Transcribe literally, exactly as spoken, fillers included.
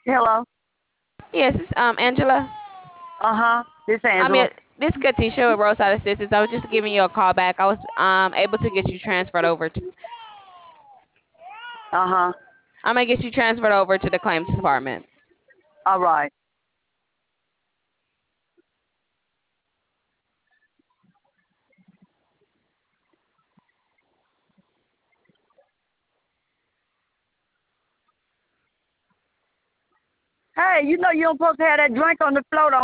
Hello. Yes, it's, um, Angela. Uh huh. This I Angela. mean, this is Katisha with Roadside Assistance. I was just giving you a call back. I was um able to get you transferred over to. Uh huh. I'm gonna get you transferred over to the claims department. All right. Hey, you know you don't supposed to have that drink on the floor. Don't